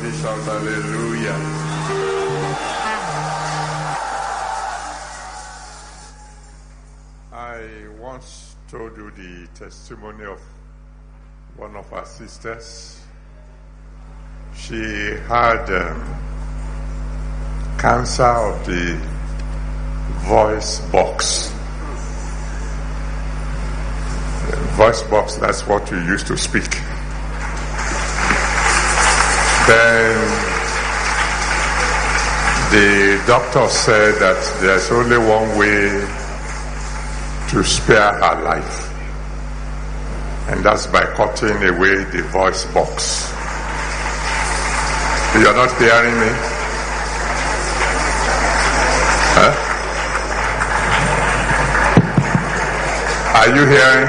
Somebody shout hallelujah. I once told you the testimony of one of our sisters. She had cancer of the voice box. The voice box, that's what you used to speak. Then the doctor said that there's only one way to spare her life, and that's by cutting away the voice box. You're not hearing me? Huh? Are you hearing?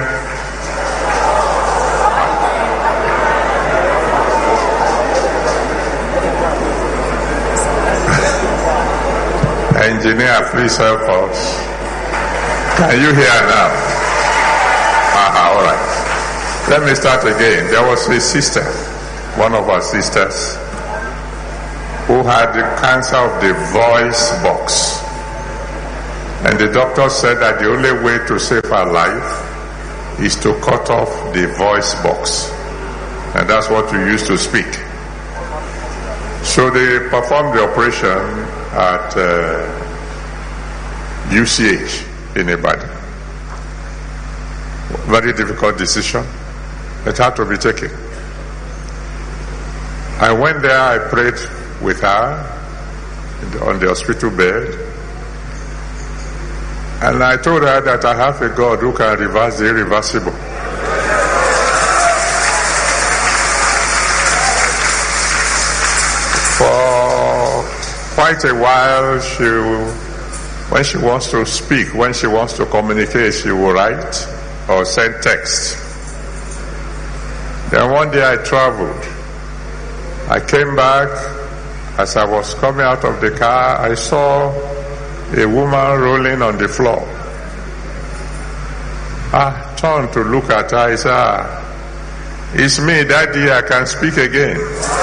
Engineer, please help us. Can you hear now? All right. Let me start again. There was a sister, one of our sisters, who had the cancer of the voice box. And the doctor said that the only way to save her life is to cut off the voice box. And that's what we used to speak. So they performed the operation at UCH in Ibadan. Very difficult decision. It had to be taken. I went there, I prayed with her on the hospital bed, and I told her that I have a God who can reverse the irreversible. For quite a while, when she wants to speak, when she wants to communicate, she will write or send text. Then one day I traveled. I came back. As I was coming out of the car, I saw a woman rolling on the floor. I turned to look at her. I said, "It's me, Daddy, I can speak again."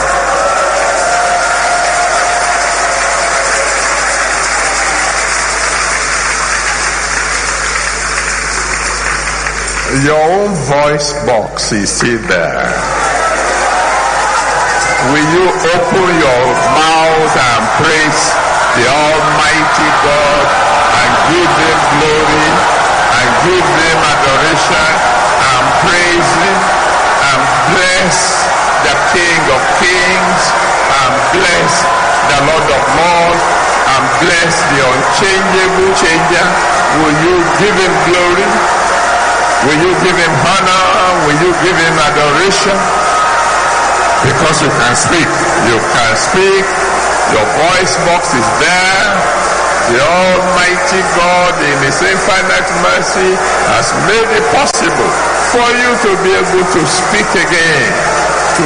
Your own voice box is still there. Will you open your mouth and praise the Almighty God and give Him glory and give Him adoration and praise Him and bless the King of Kings and bless the Lord of Lords and bless the unchangeable changer? Will you give Him glory? Will you give Him honor? Will you give Him adoration? Because you can speak. You can speak. Your voice box is there. The Almighty God in His infinite mercy has made it possible for you to be able to speak again, to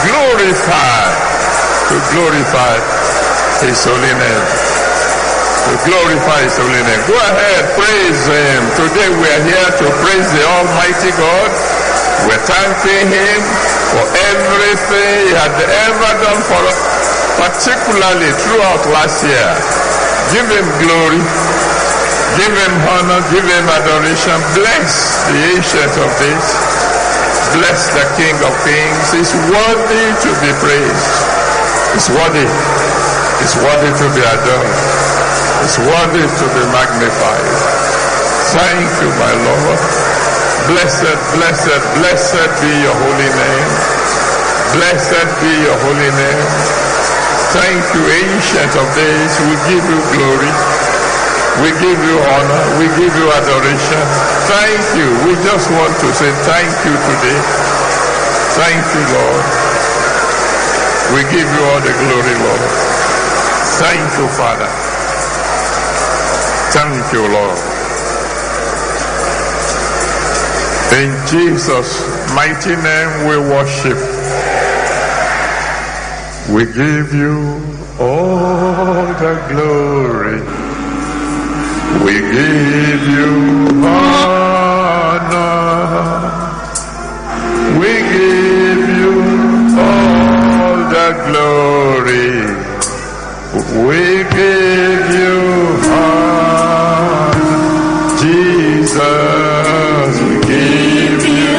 glorify His holy name. To glorify His holy name. Go ahead, praise Him. Today we are here to praise the Almighty God. We're thanking Him for everything He had ever done for us, particularly throughout last year. Give Him glory, give Him honor, give Him adoration. Bless the Ancient of Days. Bless the King of Kings. He's worthy to be praised. He's worthy. He's worthy to be adored. He's worthy to be magnified. Thank you, my Lord. Blessed, blessed, blessed be your holy name. Blessed be your holy name. Thank you, Ancient of Days. We give you glory. We give you honor. We give you adoration. Thank you. We just want to say thank you today. Thank you, Lord. We give you all the glory, Lord. Thank you, Father. Thank you, Lord. In Jesus' mighty name we worship. We give you all the glory. We give you honor. We give you all the the glory. We give you honor, Jesus. We give you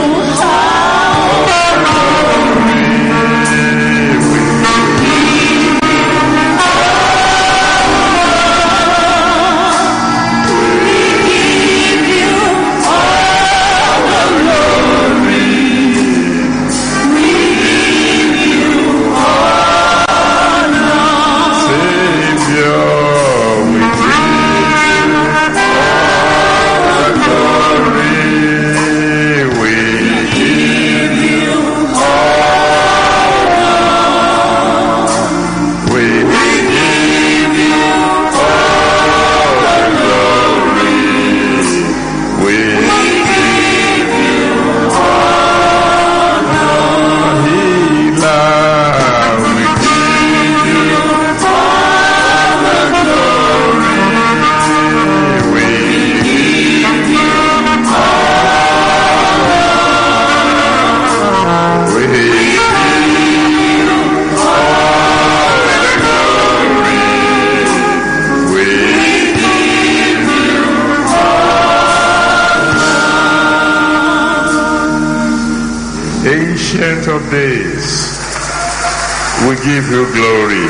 Ancient of days, we give you glory.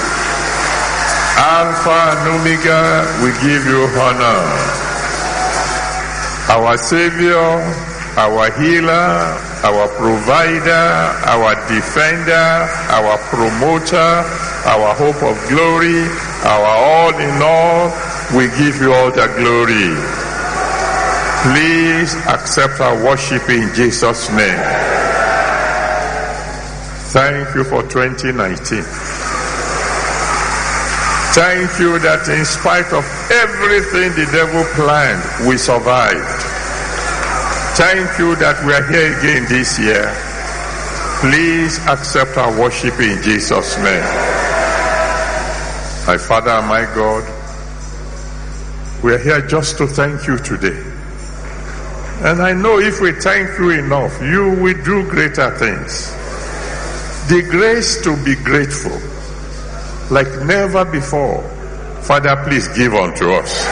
Alpha and Omega, we give you honor. Our Savior, our healer, our provider, our defender, our promoter, our hope of glory, our all in all, we give you all the glory. Please accept our worship in Jesus' name. Thank you for 2019. Thank you that in spite of everything the devil planned, we survived. Thank you that we are here again this year. Please accept our worship in Jesus' name. My Father and my God, we are here just to thank you today. And I know if we thank you enough, you will do greater things. The grace to be grateful like never before, Father, please give unto us.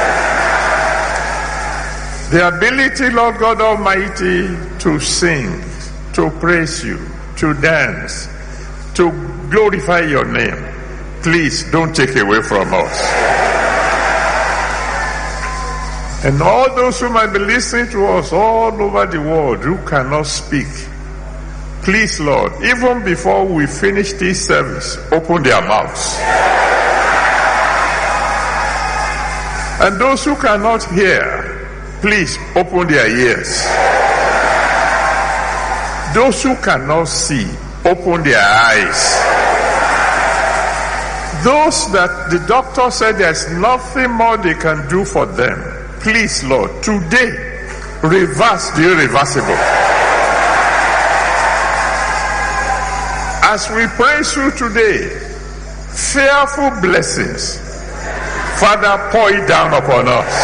The ability, Lord God Almighty, to sing, to praise you, to dance, to glorify your name, please don't take away from us. And all those who might be listening to us all over the world who cannot speak, please, Lord, even before we finish this service, open their mouths. And those who cannot hear, please open their ears. Those who cannot see, open their eyes. Those that the doctor said there's nothing more they can do for them, please, Lord, today, reverse the irreversible. As we praise you today, fearful blessings, Father, pour it down upon us.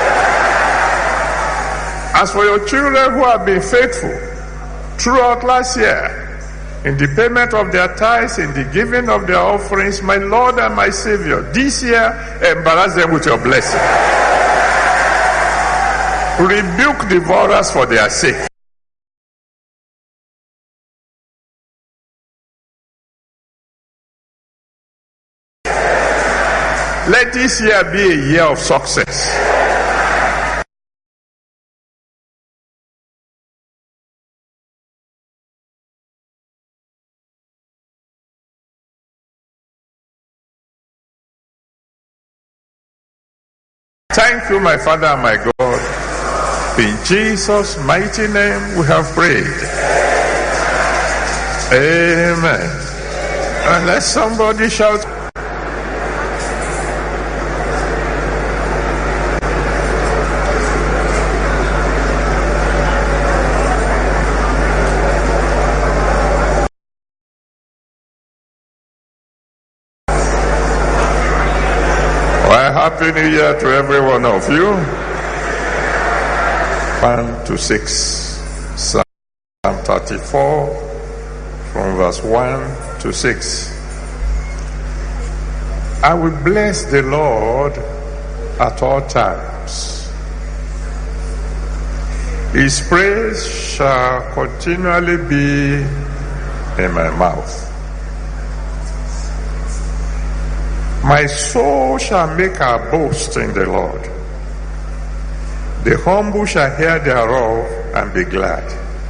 As for your children who have been faithful throughout last year, in the payment of their tithes, in the giving of their offerings, my Lord and my Savior, this year, embarrass them with your blessing. Rebuke devourers for their sake. Let this year be a year of success. Thank you, my Father and my God. In Jesus' mighty name we have prayed. Amen. And let somebody shout. Happy New Year to every one of you. 1 to 6, Psalm 34, from verse 1 to 6. I will bless the Lord at all times. His praise shall continually be in my mouth. My soul shall make her boast in the Lord. The humble shall hear thereof and be glad.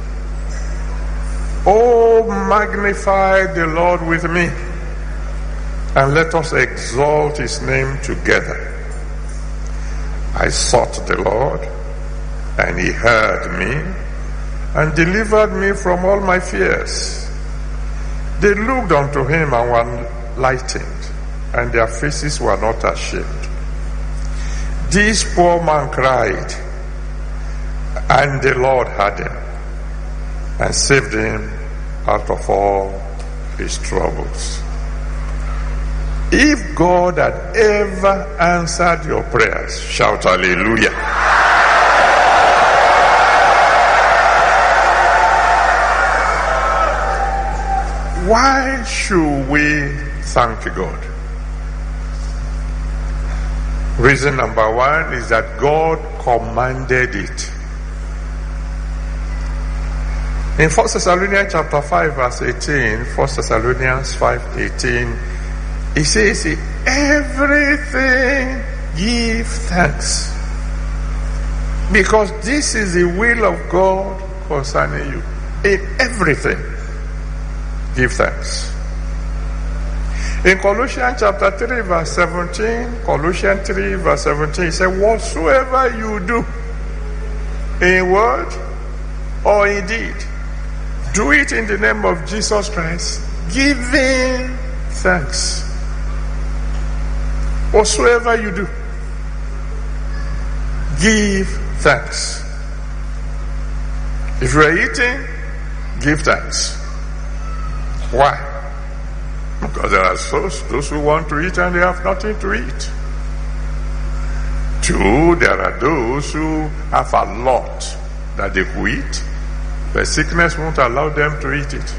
Oh, magnify the Lord with me, and let us exalt his name together. I sought the Lord, and he heard me, and delivered me from all my fears. They looked unto him and were lightened, and their faces were not ashamed. This poor man cried, and the Lord heard him, and saved him out of all his troubles. If God had ever answered your prayers, shout hallelujah. Why should we thank God? Reason number one is that God commanded it. In 1 Thessalonians chapter 5 verse 18, 1 Thessalonians 5:18, it says, everything give thanks, because this is the will of God concerning you. In everything, give thanks. In Colossians chapter 3 verse 17, Colossians 3 verse 17, it says, whatsoever you do, in word or in deed, do it in the name of Jesus Christ, giving thanks. Whatsoever you do, give thanks. If you are eating, give thanks. Why? Because there are those who want to eat and they have nothing to eat. Two, there are those who have a lot that they could eat, but sickness won't allow them to eat it.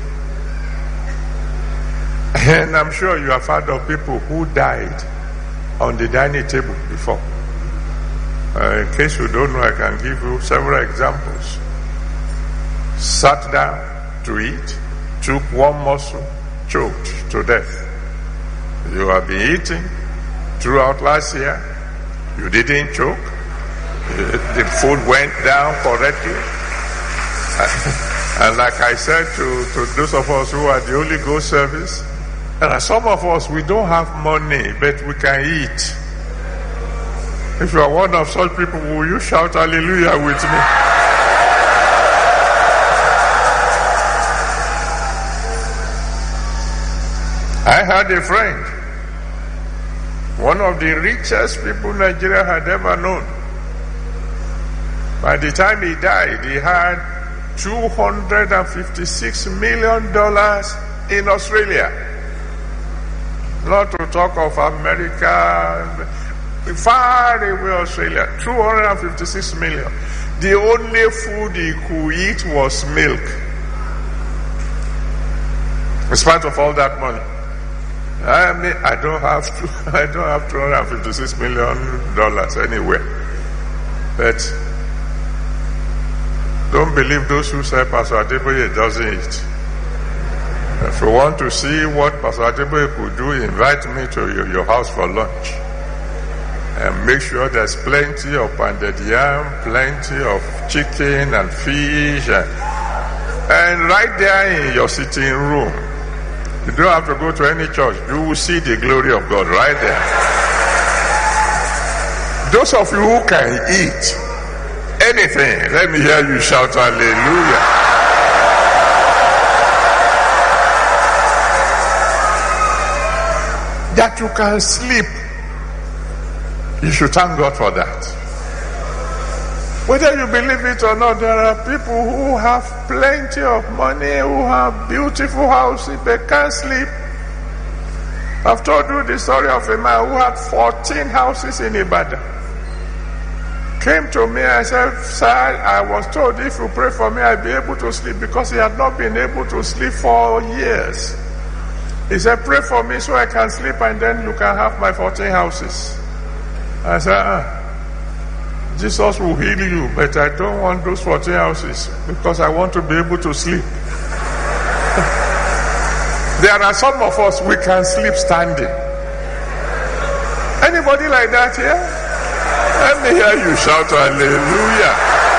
And I'm sure you have heard of people who died on the dining table before. In case you don't know, I can give you several examples. Sat down to eat, took one morsel, choked to death. You have been eating throughout last year. You didn't choke. The food went down correctly. And like I said to those of us who are the Holy Ghost service, there are some of us, we don't have money, but we can eat. If you are one of such people, will you shout hallelujah with me? I had a friend, one of the richest people Nigeria had ever known. By the time he died, he had $256 million in Australia. Not to talk of America, far away Australia, 256 million. The only food he could eat was milk. In spite of all that money. I mean, I don't have $256 million anywhere. But don't believe those who say Pastor Adeboye doesn't eat. If you want to see what Pastor Adeboye could do, invite me to your house for lunch. And make sure there's plenty of pounded yam, plenty of chicken and fish. And right there in your sitting room, you don't have to go to any church. You will see the glory of God right there. Those of you who can eat anything, let me hear you shout hallelujah. That you can sleep, you should thank God for that. Whether you believe it or not, there are people who have plenty of money, who have beautiful houses, but can't sleep. I've told you the story of a man who had 14 houses in Ibadan. came to me and said, sir, I was told if you pray for me, I'll be able to sleep, because he had not been able to sleep for years. He said, pray for me so I can sleep and then you can have my 14 houses. I said, Jesus will heal you, but I don't want those 14 houses because I want to be able to sleep. There are some of us, we can sleep standing. Anybody like that here? Let me hear you shout hallelujah.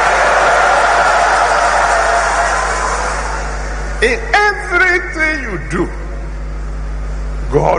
In everything you do, God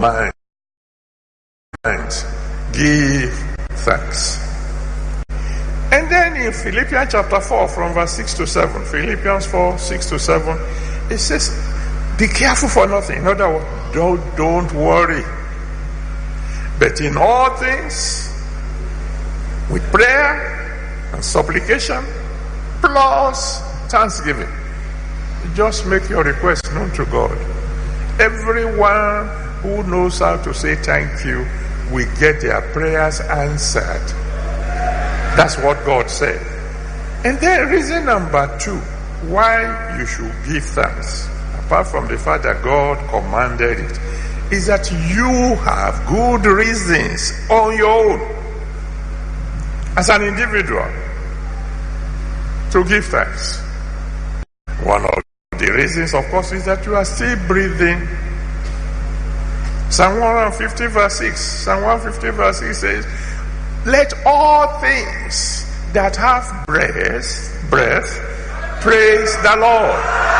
commands, give thanks. And then in Philippians chapter 4 from verse 6 to 7, Philippians 4, 6 to 7, it says, be careful for nothing. In other words, don't worry. But in all things, with prayer and supplication, plus thanksgiving, just make your request known to God. Everyone who knows how to say thank you will get their prayers answered. That's what God said. And then reason number 2, why you should give thanks, apart from the fact that God commanded it, is that you have good reasons on your own as an individual to give thanks. One of the reasons, of course, is that you are still breathing. Psalm 150 verse 6. Psalm 150 verse 6 says, let all things that have breath praise the Lord.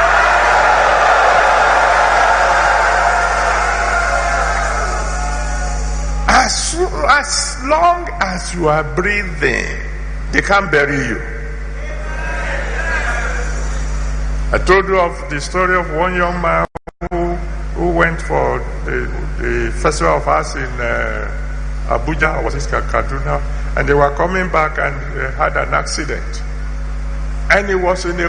As long as you are breathing, they can't bury you. I told you of the story of one young man who went for the Festival of Arts in Abuja, or was it Kaduna, and they were coming back and had an accident. And he was in a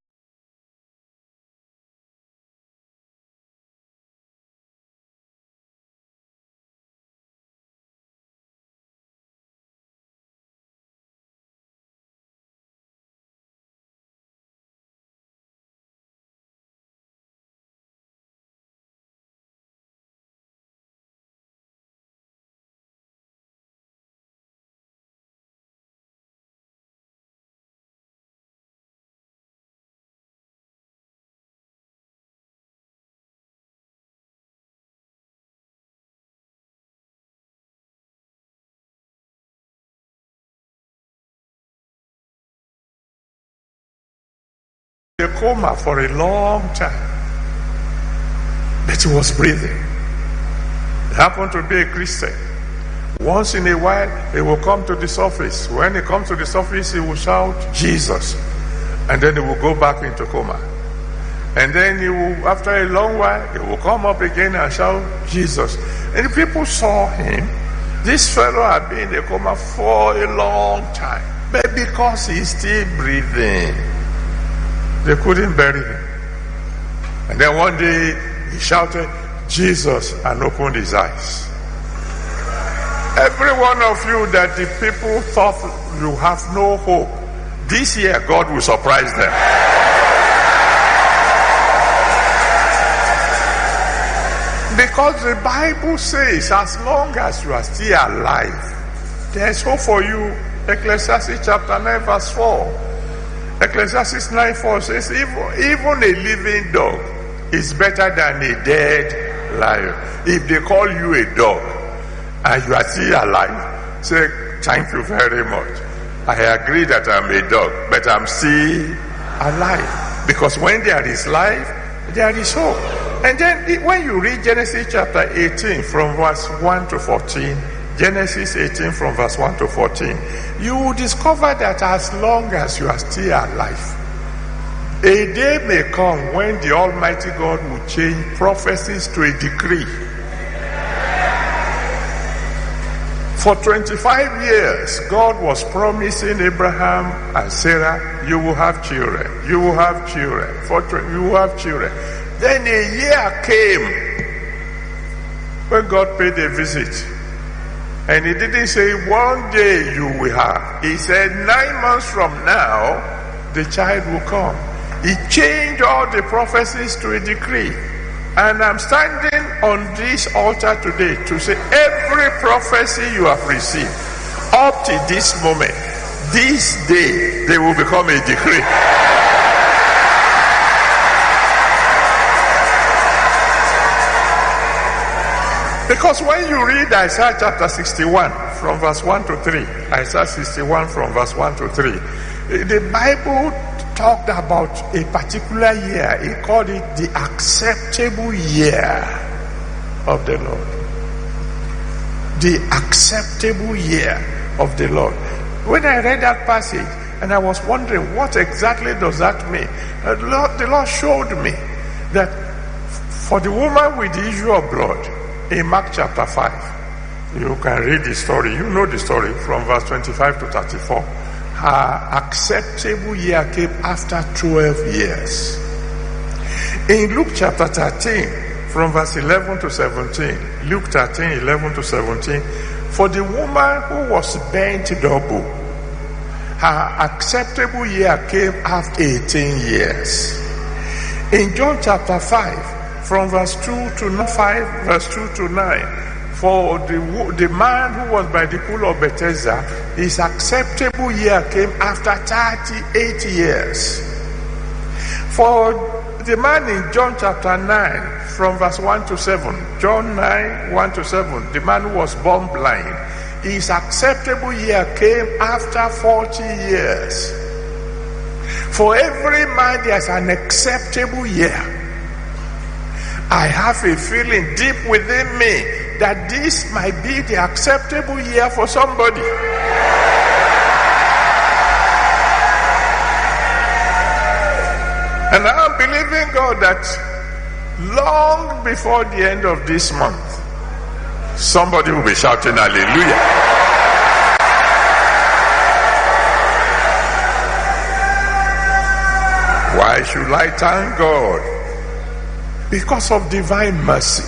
coma for a long time, but he was breathing. He happened to be a Christian. Once in a while, he will come to the surface. When he comes to the surface, he will shout Jesus, and then he will go back into coma. And then he will, after a long while, he will come up again and shout Jesus. And the people saw him. This fellow had been in a coma for a long time, but because he's still breathing, they couldn't bury him. And then one day he shouted Jesus and opened his eyes. Every one of you that the people thought you have no hope, this year God will surprise them. Because the Bible says as long as you are still alive, there's hope for you. Ecclesiastes chapter 9 verse 4. Ecclesiastes 9:4 says, even a living dog is better than a dead lion. If they call you a dog and you are still alive, say, thank you very much. I agree that I'm a dog, but I'm still alive. Because when there is life, there is hope. And then when you read Genesis chapter 18 from verse 1 to 14, Genesis 18 from verse 1 to 14, you will discover that as long as you are still alive, a day may come when the Almighty God will change prophecies to a decree. For 25 years, God was promising Abraham and Sarah, you will have children, you will have children, you will have children. Then a year came when God paid a visit. And he didn't say one day you will have. He said 9 months from now, the child will come. He changed all the prophecies to a decree. And I'm standing on this altar today to say every prophecy you have received up to this moment, this day, they will become a decree. Because when you read Isaiah chapter 61 from verse 1 to 3, Isaiah 61 from verse 1 to 3, the Bible talked about a particular year. He called it the acceptable year of the Lord. The acceptable year of the Lord. When I read that passage and I was wondering what exactly does that mean, the Lord showed me that for the woman with the issue of blood, in Mark chapter 5, you can read the story. You know the story from verse 25 to 34. Her acceptable year came after 12 years. In Luke chapter 13, from verse 11 to 17, Luke 13, 11 to 17, for the woman who was bent double, her acceptable year came after 18 years. In John chapter 5, from verse 2 to 5, verse 2 to 9, for the man who was by the pool of Bethesda, his acceptable year came after 38 years. For the man in John chapter 9, from verse 1 to 7, John 9, 1 to 7, the man who was born blind, his acceptable year came after 40 years. For every man there's an acceptable year. I have a feeling deep within me that this might be the acceptable year for somebody. And I'm believing God that long before the end of this month, somebody will be shouting hallelujah. Why should I thank God? Because of divine mercy.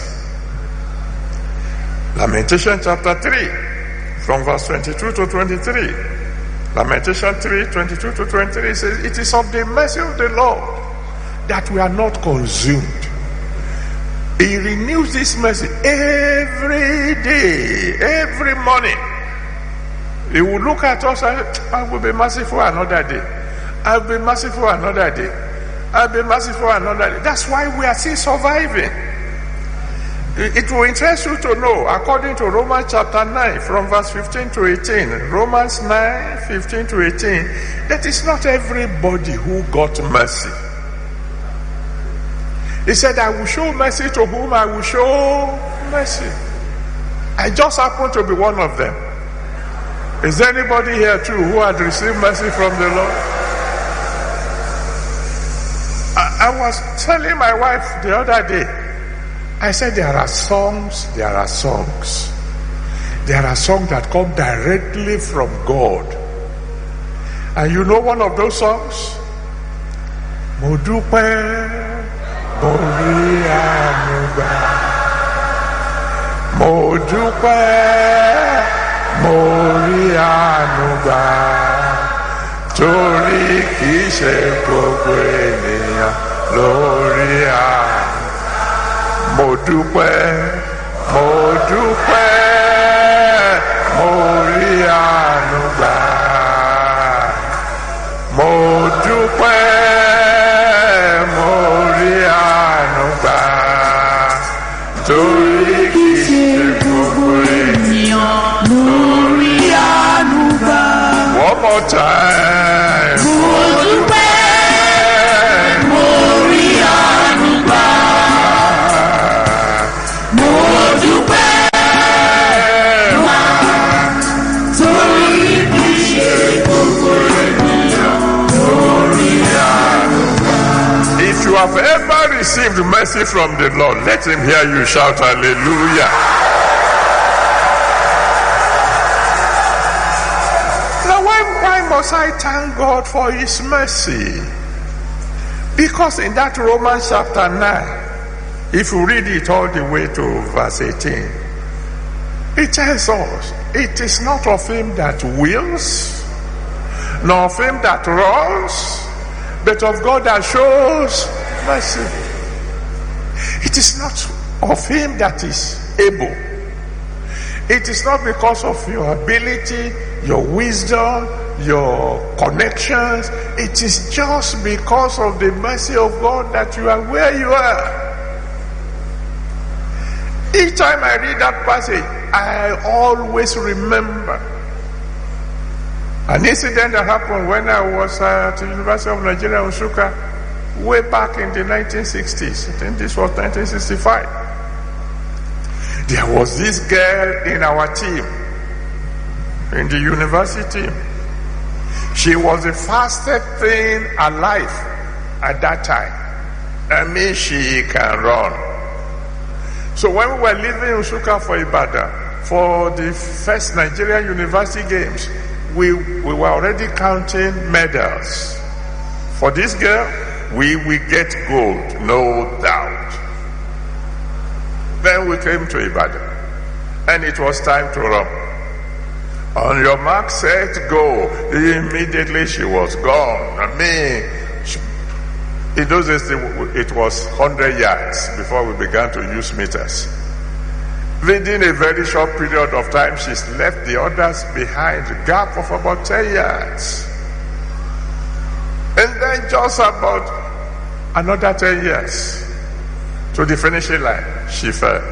Lamentation chapter 3, from verse 22 to 23. Lamentation 3, 22 to 23 says, it is of the mercy of the Lord that we are not consumed. He renews this mercy every day, every morning. He will look at us and say, I will be merciful another day. I will be merciful another day. I'll be merciful another day. That's why we are still surviving. It will interest you to know, according to Romans chapter 9, from verse 15 to 18, Romans 9, 15 to 18, that is not everybody who got mercy. He said, I will show mercy to whom I will show mercy. I just happen to be one of them. Is there anybody here too who had received mercy from the Lord? I was telling my wife the other day, I said there are songs that come directly from God. And you know one of those songs? Mo dúpẹ́ orí àánú gbà. Mo dúpẹ́ orí àánú gbà. Torí kìí ṣe gbogbo ènìyàn lórí àánú. Mo dúpẹ́ orí àánú gbà. Mo dúpẹ́ orí àánú gbà. Torí kìí ṣe gbogbo ènìyàn lórí àánú gbà. One more time. Mo dúpẹ́ orí àánú gbà. Mo dúpẹ́ torí kìí ṣe gbogbo ènìyàn lórí àánú gbà. If you have ever received mercy from the Lord, let him hear you shout hallelujah. Why must I thank God for his mercy? Because in that Romans chapter 9, if you read it all the way to verse 18, It tells us, it is not of him that wills, nor of him that runs, but of God that shows mercy. It is not of him that is able. It is not because of your ability, your wisdom, your connections. It is just because of the mercy of God that you are where you are. Each time I read that passage, I always remember an incident that happened when I was at the University of Nigeria, Nsukka, way back in the 1960s. I think this was 1965. There was this girl in our team, in the university team. She was the fastest thing alive at that time. I mean, she can run. So when we were leaving Nsukka for Ibadan, for the first Nigerian University Games, we were already counting medals. For this girl, we will get gold, no doubt. Then we came to Ibadan, and it was time to run. On your mark, set, go. Immediately she was gone. I mean, in those days it was 100 yards before we began to use meters. Within a very short period of time, she's left the others behind, a gap of about 10 yards. And then just about another 10 years to the finishing line, she fell.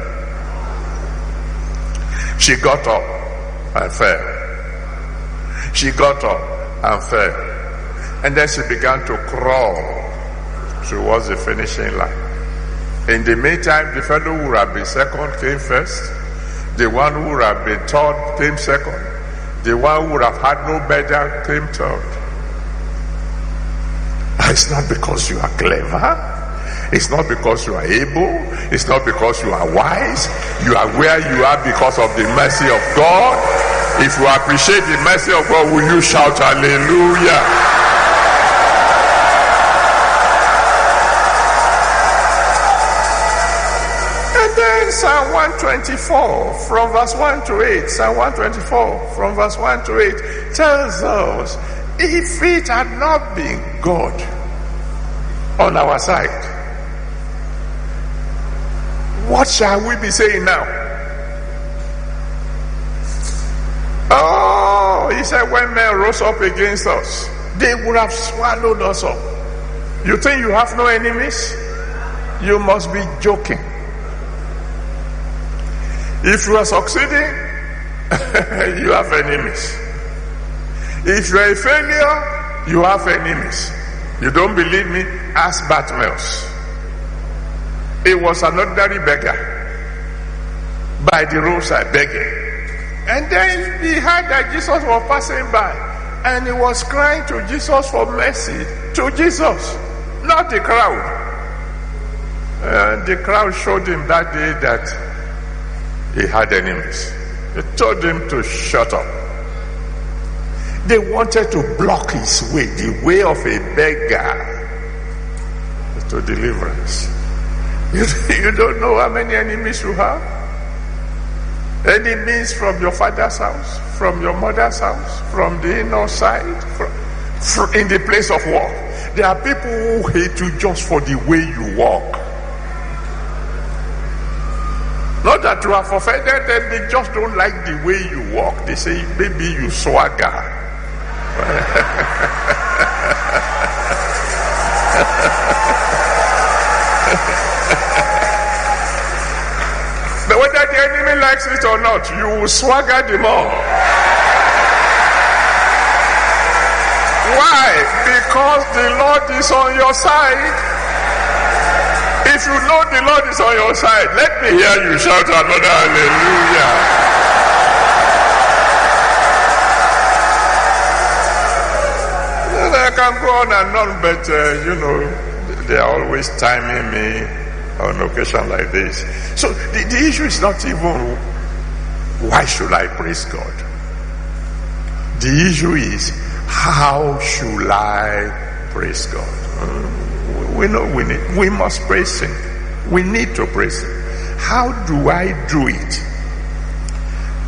She got up and fell. She got up and fell. And then she began to crawl towards the finishing line. In the meantime, the fellow who would have been second came first. The one who would have been third came second. The one who would have had no medal came third. It's not because you are clever. It's not because you are able. It's not because you are wise. You are where you are because of the mercy of God. If you appreciate the mercy of God, will you shout hallelujah? Psalm 124 from verse 1 to 8. Psalm 124 from verse 1 to 8 tells us, if it had not been God on our side, what shall we be saying now? Oh, he said, when men rose up against us, they would have swallowed us up. You think you have no enemies? You must be joking. If you are succeeding, you have enemies. If you are a failure, you have enemies. You don't believe me? Ask Bartimaeus. He was an ordinary beggar by the roadside begging. And then he heard that Jesus was passing by, and he was crying to Jesus for mercy. To Jesus, not the crowd. The crowd showed him that day that he had enemies. They told him to shut up. They wanted to block his way, the way of a beggar to deliverance. You don't know how many enemies you have? Enemies from your father's house, from your mother's house, from the inner side, from in the place of work. There are people who hate you just for the way you walk. Not that you have offended them, they just don't like the way you walk. They say, maybe you swagger. But whether the enemy likes it or not, you will swagger the more. Why? Because the Lord is on your side. If you know the Lord is on your side, let me hear you shout another hallelujah. I can go on and on, but they are always timing me on occasion like this. So the issue is not even why should I praise God. The issue is how should I praise God. We know we must praise him. We need to praise him. How do I do it?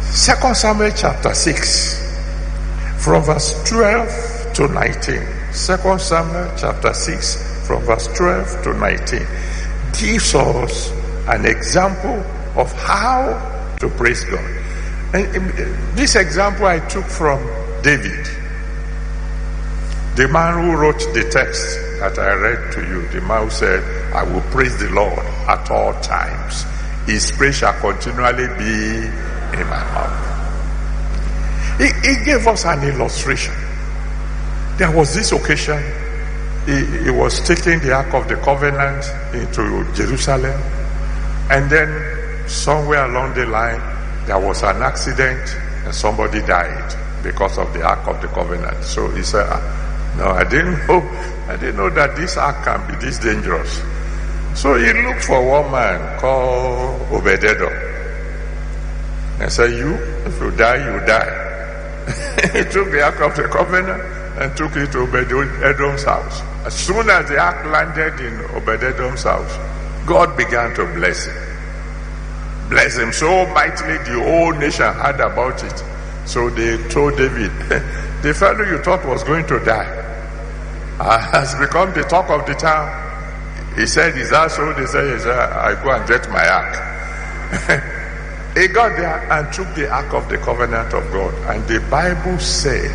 2 Samuel chapter 6, from verse 12 to 19. 2 Samuel chapter 6, from verse 12 to 19, gives us an example of how to praise God. And this example I took from David, the man who wrote the text that I read to you, the man who said, I will praise the Lord at all times. His praise shall continually be in my mouth. He gave us an illustration. There was this occasion, he was taking the Ark of the Covenant into Jerusalem, and then somewhere along the line, there was an accident and somebody died because of the Ark of the Covenant. So he said, no, I didn't know that this ark can be this dangerous. So he looked for one man called Obed-Edom and said, if you die, you die. He took the Ark of the Covenant and took it to Obed-Edom's house. As soon as the ark landed in Obed-Edom's house, God began to bless him. Bless him so mightily, the whole nation heard about it. So they told David, the fellow you thought was going to die has become the talk of the town. He said, is that so? They said, yes, I go and get my ark. He got there and took the Ark of the Covenant of God. And the Bible said,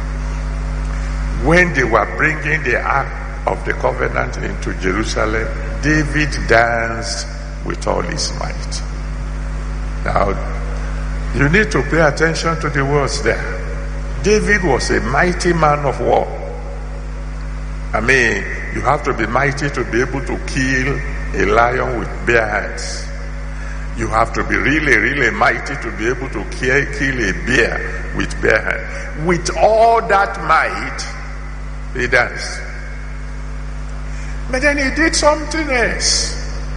when they were bringing the Ark of the Covenant into Jerusalem, David danced with all his might. Now, you need to pay attention to the words there. David was a mighty man of war. I mean, you have to be mighty to be able to kill a lion with bare hands. You have to be really, really mighty to be able to kill a bear with bare hands. With all that might, he danced. But then he did something else.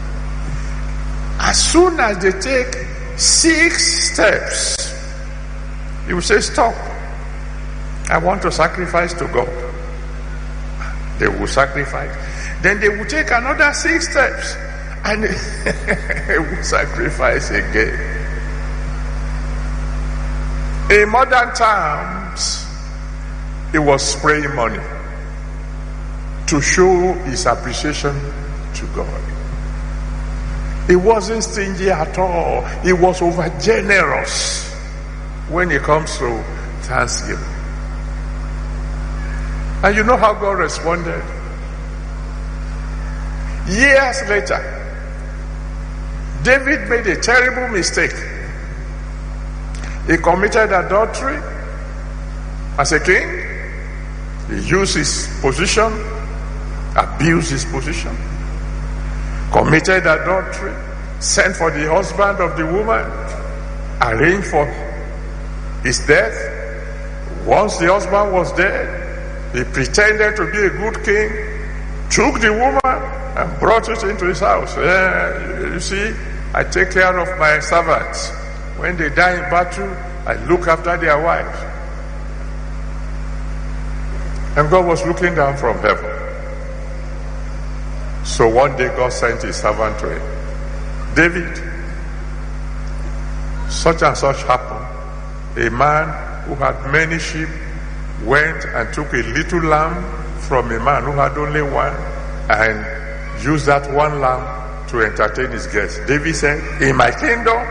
As soon as they take 6 steps, he will say, stop. I want to sacrifice to God. They will sacrifice. Then they will take another 6 steps and they will sacrifice again. In modern times, he was spraying money to show his appreciation to God. He wasn't stingy at all. He was over generous when it comes to thanksgiving. And you know how God responded? Years later, David made a terrible mistake. He committed adultery as a king. He used his position, abused his position, committed adultery, sent for the husband of the woman, arranged for his death. Once the husband was dead, he pretended to be a good king, took the woman and brought it into his house. You see, I take care of my servants. When they die in battle, I look after their wives. And God was looking down from heaven. So one day God sent his servant to him. David, such and such happened. A man who had many sheep went and took a little lamb from a man who had only one and used that one lamb to entertain his guests. David said, in my kingdom?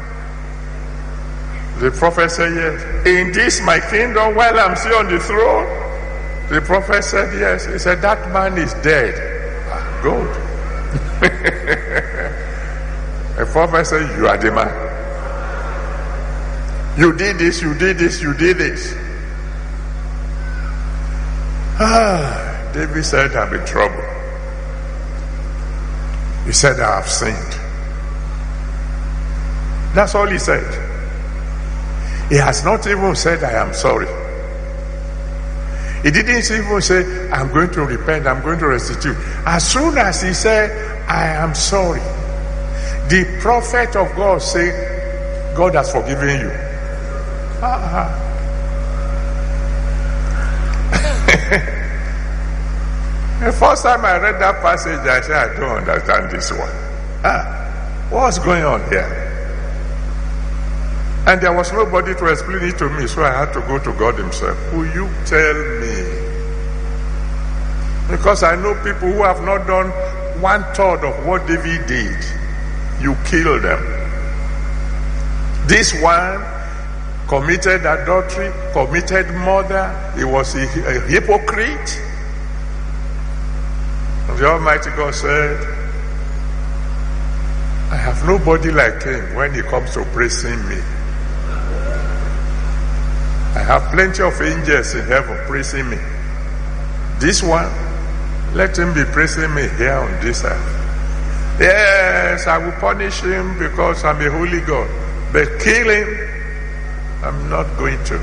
The prophet said, yes. In this my kingdom while I'm still on the throne? The prophet said, yes. He said, that man is dead. Good. The prophet said, you are the man. You did this, you did this, you did this. David said, I'm in trouble. He said, I have sinned. That's all he said. He has not even said, I am sorry. He didn't even say, I'm going to repent, I'm going to restitute. As soon as he said, I am sorry, the prophet of God said, God has forgiven you. The first time I read that passage, I said, I don't understand this one. What's going on here? And there was nobody to explain it to me, so I had to go to God himself. Will you tell me? Because I know people who have not done 1/3 of what David did. You kill them. This one committed adultery, committed murder. He was a hypocrite. And the Almighty God said, I have nobody like him when he comes to praising me. I have plenty of angels in heaven praising me. This one, let him be praising me here on this earth. Yes, I will punish him because I'm a holy God. But kill him, I'm not going to.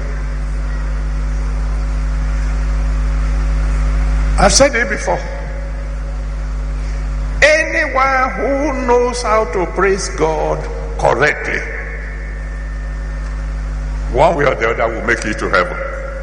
I've said it before. Anyone who knows how to praise God correctly, one way or the other will make it to heaven.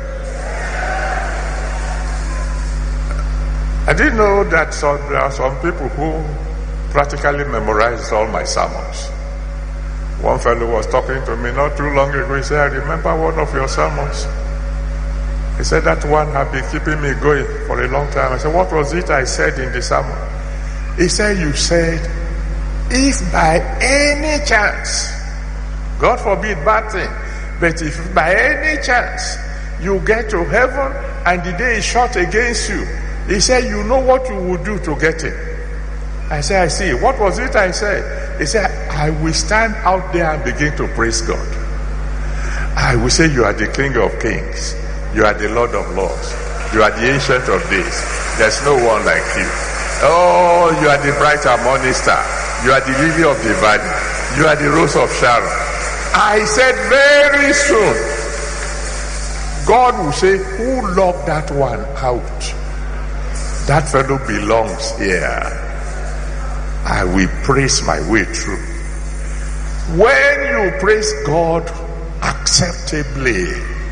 I didn't know that there are some people who practically memorize all my sermons. One fellow was talking to me not too long ago. He said, I remember one of your sermons. He said, that one had been keeping me going for a long time. I said, what was it I said in the sermon? He said, you said, if by any chance, God forbid bad thing, but if by any chance you get to heaven and the day is short against you, he said, you know what you will do to get it. I said, I see. What was it I said? He said, I will stand out there and begin to praise God. I will say, you are the King of Kings. You are the Lord of Lords. You are the Ancient of Days. There's no one like you. Oh, you are the bright and morning star. You are the lily of the valley. You are the rose of Sharon. I said, very soon, God will say, who locked that one out? That fellow belongs here. I will praise my way through. When you praise God acceptably,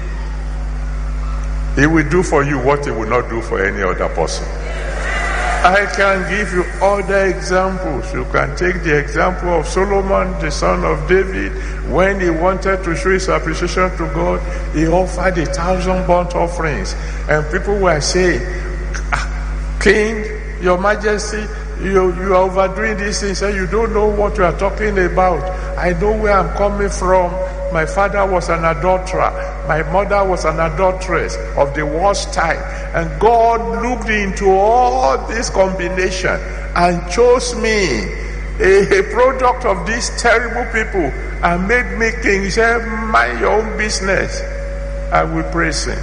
he will do for you what he will not do for any other person. I can give you other examples. You can take the example of Solomon, the son of David. When he wanted to show his appreciation to God, he offered 1,000 burnt offerings. And people were saying, King, your majesty, you are overdoing these things. You don't know what you are talking about. I know where I'm coming from. My father was an adulterer. My mother was an adulteress of the worst type. And God looked into all this combination and chose me, a product of these terrible people, and made me king. He said, mind your own business. I will praise him.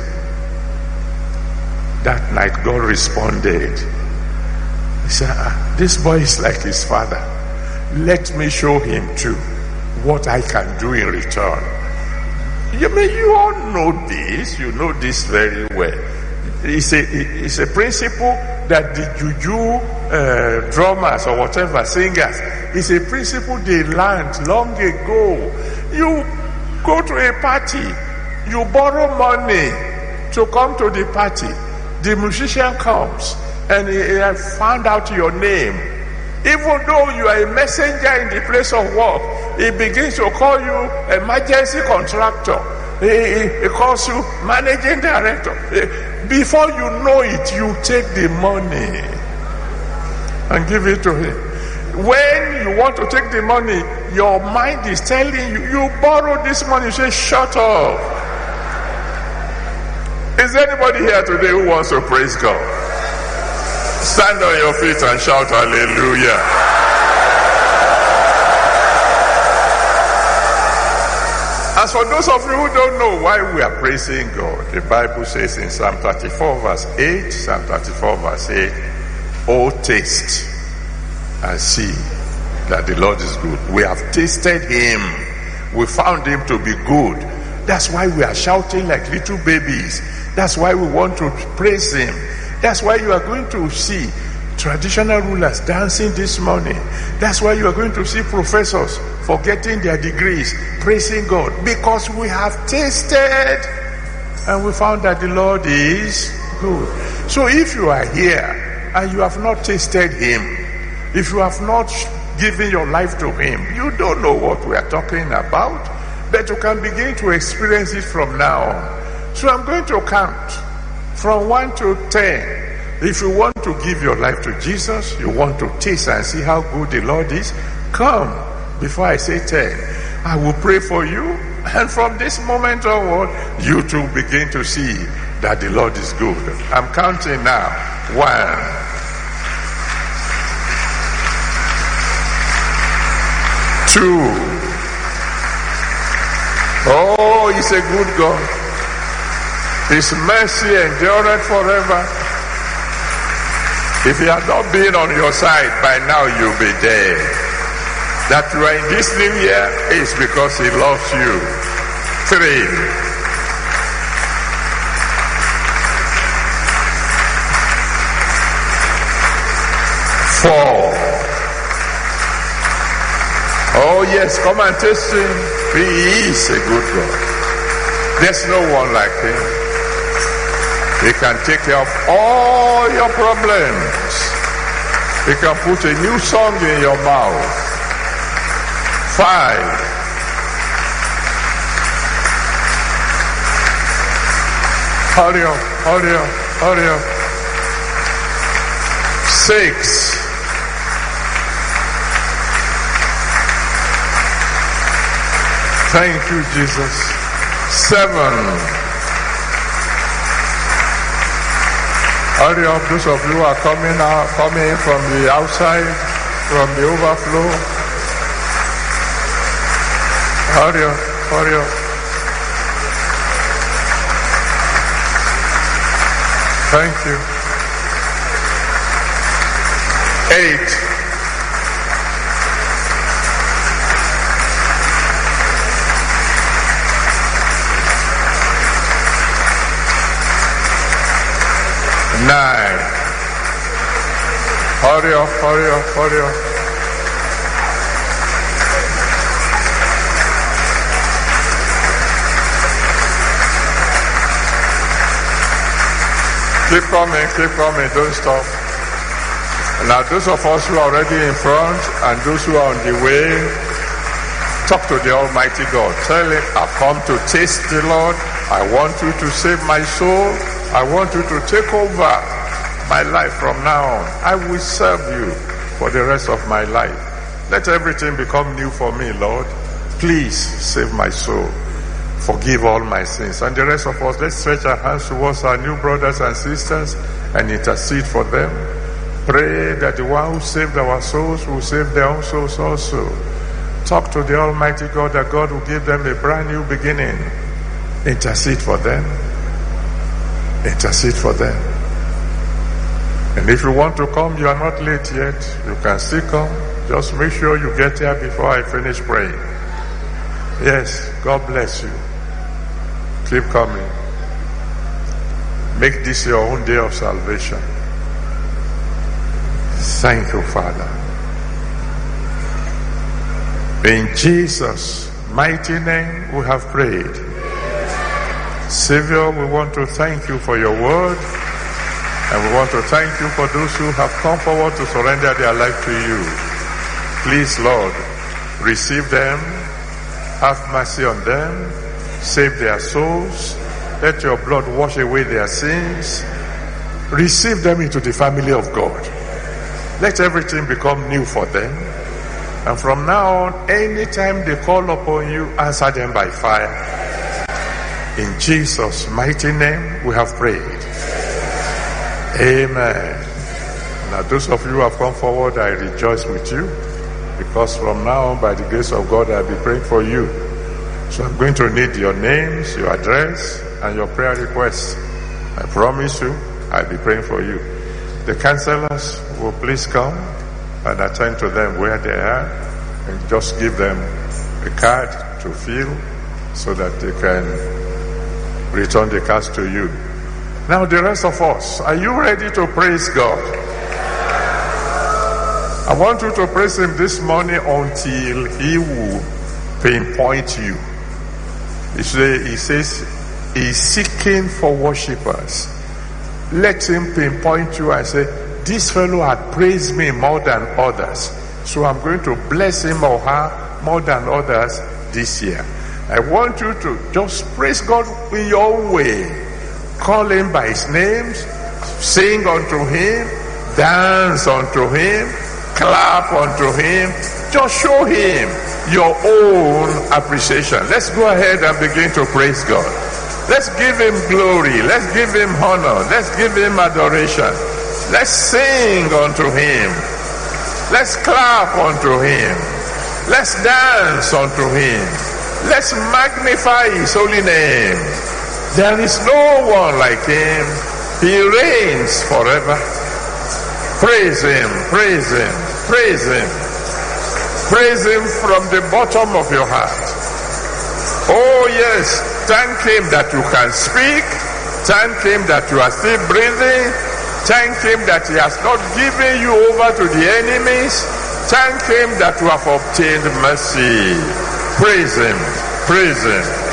That night God responded. He said, this boy is like his father. Let me show him too what I can do in return. You all know this. You know this very well. It's a principle that the juju drummers or whatever, singers, it's a principle they learned long ago. You go to a party, you borrow money to come to the party. The musician comes and he found out your name. Even though you are a messenger in the place of work, he begins to call you emergency contractor. He calls you managing director. Before you know it, you take the money and give it to him. When you want to take the money, your mind is telling you, you borrow this money. You say, shut up. Is anybody here today who wants to praise God? Stand on your feet and shout hallelujah. As for those of you who don't know why we are praising God, the Bible says in Psalm 34 verse 8, Psalm 34 verse 8, oh taste and see that the Lord is good. We have tasted him. We found him to be good. That's why we are shouting like little babies. That's why we want to praise him. That's why you are going to see traditional rulers dancing this morning. That's why you are going to see professors forgetting their degrees, praising God, because we have tasted and we found that the Lord is good. So if you are here and you have not tasted him, if you have not given your life to him, you don't know what we are talking about. but you can begin to experience it from now on. So I'm going to count from 1 to 10. If you want to give your life to Jesus, you want to taste and see how good the Lord is, come before I say 10. I will pray for you, and from this moment onward, you too begin to see that the Lord is good. I'm counting now. 1. 2. Oh, he's a good God. His mercy endureth forever. If he had not been on your side, by now you'll be dead. That you are in this new year is because he loves you. 3. 4. Oh yes, come and taste him. He is a good God. There's no one like him. He can take care of all your problems. He can put a new song in your mouth. 5. Hurry up, hurry up, hurry up. 6. Thank you, Jesus. 7. Hurry up, those of you who are coming in from the outside, from the overflow. Hurry up, hurry up. Thank you. 8. 9. Hurry up, hurry up, hurry up. 'Keep coming, don't stop. Now those of us who are already in front and those who are on the way, talk to the Almighty God. Tell him, I've come to taste the Lord. I want you to save my soul. I want you to take over my life from now on. I will serve you for the rest of my life. Let everything become new for me, Lord. Please save my soul. Forgive all my sins. And the rest of us, let's stretch our hands towards our new brothers and sisters and intercede for them. Pray that the one who saved our souls will save their own souls also. Talk to the Almighty God that God will give them a brand new beginning. Intercede for them. Intercede for them. And if you want to come, you are not late yet. You can still come. Just make sure you get here before I finish praying. Yes, God bless you. Keep coming. Make this your own day of salvation. Thank you, Father. In Jesus' mighty name we have prayed. Savior, we want to thank you for your word, and we want to thank you for those who have come forward to surrender their life to you. Please, Lord, receive them, have mercy on them, save their souls, let your blood wash away their sins, receive them into the family of God. Let everything become new for them, and from now on, anytime they call upon you, answer them by fire. In Jesus' mighty name we have prayed. Amen. Now those of you who have come forward, I rejoice with you, because from now on, by the grace of God, I'll be praying for you. So I'm going to need your names, your address, and your prayer requests. I promise you, I'll be praying for you. The counselors will please come and attend to them where they are, and just give them a card to fill so that they can return the cards to you. Now the rest of us, are you ready to praise God? I want you to praise him this morning until he will pinpoint you. He says he's seeking for worshippers. Let him pinpoint you and say, this fellow had praised me more than others, so I'm going to bless him or her more than others this year. I want you to just praise God in your way. Call him by his names, sing unto him, dance unto him, clap unto him. Just show him your own appreciation. Let's go ahead and begin to praise God. Let's give him glory. Let's give him honor. Let's give him adoration. Let's sing unto him. Let's clap unto him. Let's dance unto him. Let's magnify his holy name. There is no one like him. He reigns forever. Praise him, praise him, praise him. Praise him from the bottom of your heart. Oh yes, thank him that you can speak. Thank him that you are still breathing. Thank him that he has not given you over to the enemies. Thank him that you have obtained mercy. Praise him, praise him.